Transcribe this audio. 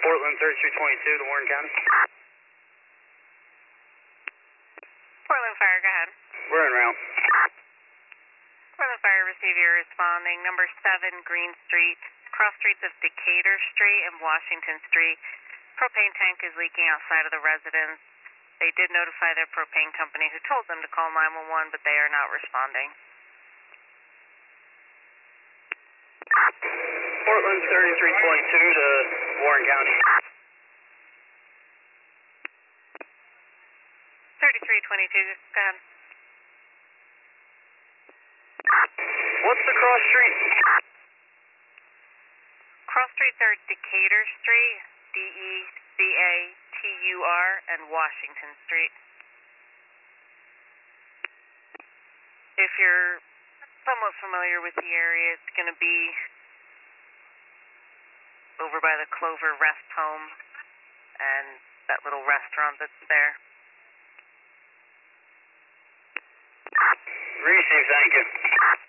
Portland 3322 to Warren County. Portland Fire, go ahead. We're en route. Portland Fire, receive your responding. Number 7 Green Street, cross streets of Decatur Street and Washington Street. Propane tank is leaking outside of the residence. They did notify their propane company who told them to call 911, but they are not responding. Portland 3322 to Warren County. 3322, go ahead. What's the cross street? Cross streets are Decatur Street, Decatur, and Washington Street. If you're somewhat familiar with the area, it's going to be over by the Clover Rest Home and that little restaurant that's there. Receive, thank you.